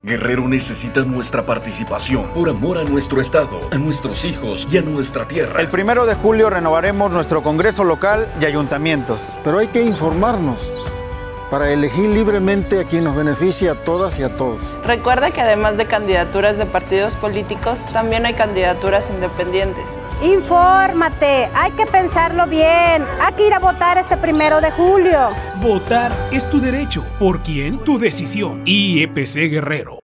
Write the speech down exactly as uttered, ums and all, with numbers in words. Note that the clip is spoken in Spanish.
Guerrero necesita nuestra participación por amor a nuestro estado, a nuestros hijos y a nuestra tierra. El primero de julio renovaremos nuestro Congreso local y ayuntamientos. Pero hay que informarnos para elegir libremente a quien nos beneficie a todas y a todos. Recuerda que además de candidaturas de partidos políticos, también hay candidaturas independientes. Infórmate, hay que pensarlo bien. Hay que ir a votar este primero de julio. Votar es tu derecho. ¿Por quién? Tu decisión. I E P C Guerrero.